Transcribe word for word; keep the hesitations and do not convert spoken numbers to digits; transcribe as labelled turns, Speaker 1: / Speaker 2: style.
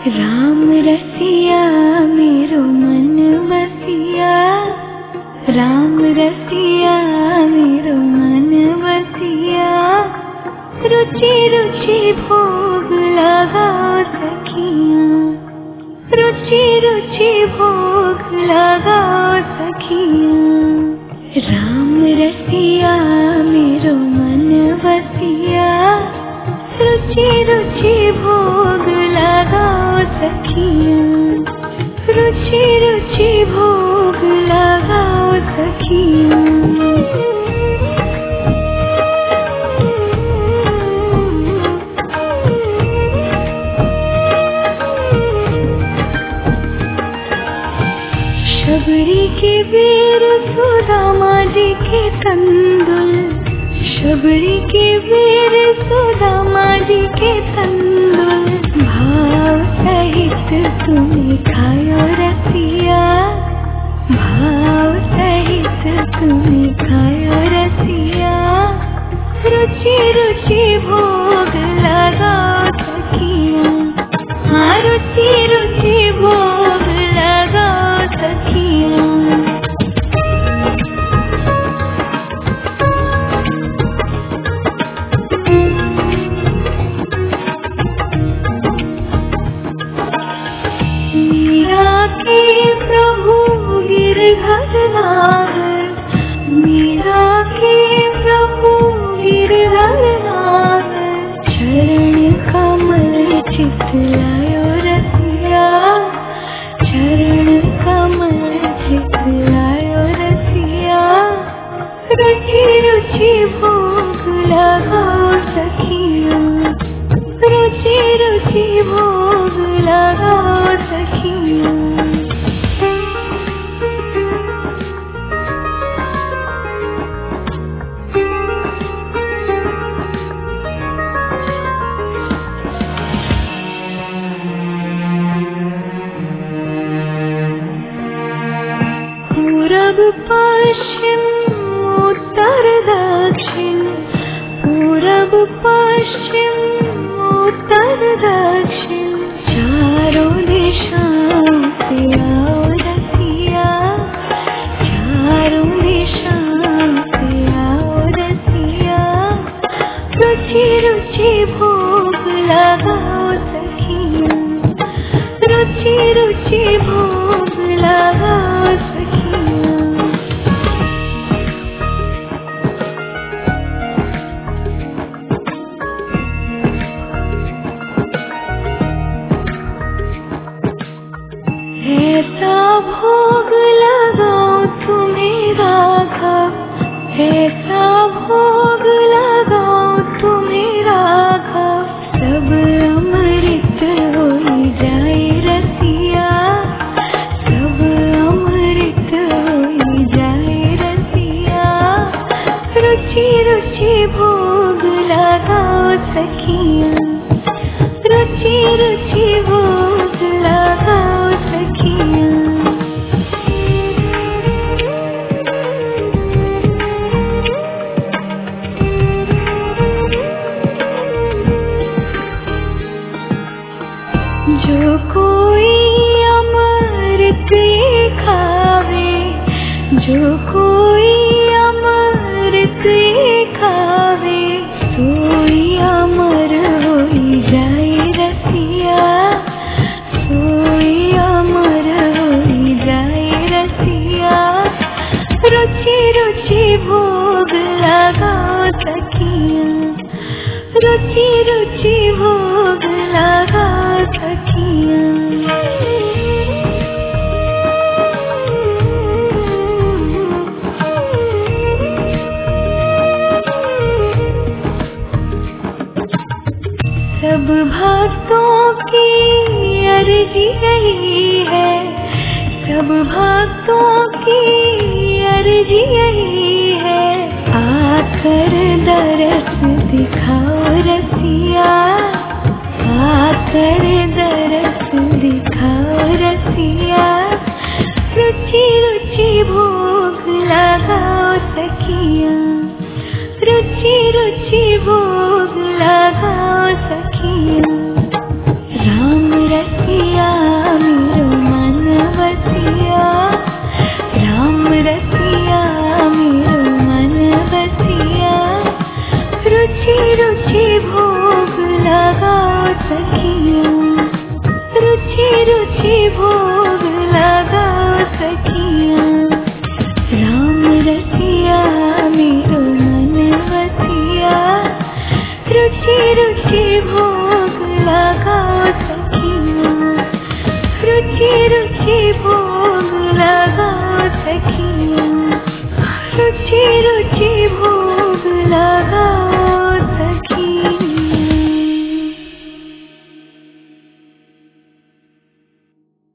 Speaker 1: राम रसिया मेरो मन बसिया, राम रसिया मेरो मन बसिया। रुचि रुचि भोग लगाओ सखियाँ, रुचि रुचि भोग लगाओ सखियाँ। राम रसिया मेरो मन बसिया, रुचि रुचि भोग लगाओ सखियाँ, रुचि रुचि भोग लगाओ सखियाँ। शबरी के वीर सुदामा जी के तंदुल, शबरी के वीर सुदामा जी के तंदुल। भाव सहित तुम्हें खायो रसिया, भाव सहित तुम्हें खायो रसिया। रुचि रुचि भोग लगाओ सखियाँ, हाँ रुचि रुचि भोग लगाओ सखियाँ। मीरा के प्रभु गिरधरनाथ, मीरा के प्रभु गिरधरनाथ। चरण कमल चितलायो रसिया, चरण कमल चितलायो रसिया। रुचि रुचि भोग लगाओ सखियाँ, रुचि रुचि भोग लगाओ सखियाँ। पूरब पश्चिम उत्तर दक्षिण, पूरब पश्चिम उत्तर दक्षिण। चारों दिशाओं से आओ रसिया, चारों दिशाओं से आओ रसिया। रुचि रुचि भोग लगाओ सखियाँ, रुचि रुचि भोग लगाओ सखियाँ। ऐसा भोग लगाओ तुम्हें राघव, ऐसा भोग लगाओ तुम्हें राघव। सब अमृत हो जाए रसिया, सब अमृत हो जाए रसिया। रुचि रुचि भोग लगाओ सखियाँ, रुचि रुचि भोग लगाओ सखियाँ। जो कोई अमृत खावे, जो कोई अमृत खावे। सोई अमर होई जाए रसिया, सोई अमर होई जाए रसिया। रुचि रुचि भोग लगाओ सखियाँ, रुचि रुचि भोग लगाओ सखियाँ। सब भक्तों की अर्जी यही है, सब भक्तों की अर्जी यही है। आकर दरस दिखाओ रसिया, आकर दरस दिखाओ रसिया। रुचि रुचि भोग लगाओ सखियाँ, रुचि रुचि भोग लगाओ सखियाँ। राम रसिया सखिया। राम रसिया मेरो मन बसिया, रुचि रुचि भोग लगाओ सखिया, रुचि रुचि भोग